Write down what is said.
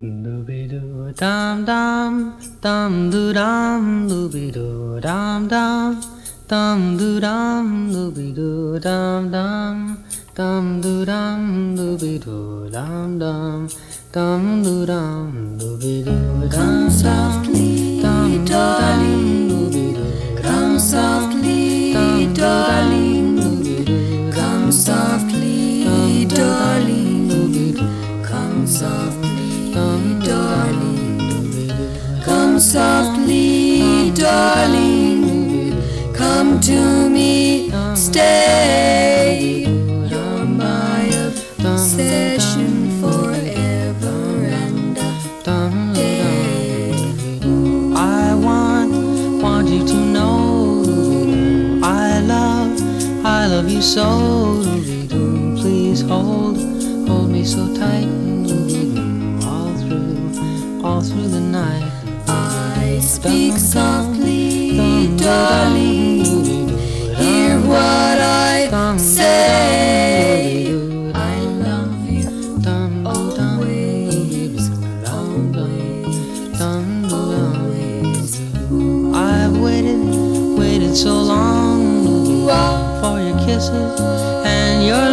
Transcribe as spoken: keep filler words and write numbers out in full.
Dooby doo dum dum, dum doo dum, dooby doo dum dum, dum doo dum, dooby doo dum dum, dum doo dum, dooby doo dum dum, dum doo dum, dooby doo Come dum softly, dum, darling. dooby doo Come softly, darling. Come softly, darling. Come softly, darling. Come softly, darling. Come to me, stay. You're my obsession forever and a day. I want, want you to know I love, I love you so. Please hold, hold me so tight all through, all through the night. I speak softly, darling. Hear what I say. I love you always, always, always. I've waited, waited so long for your kisses and your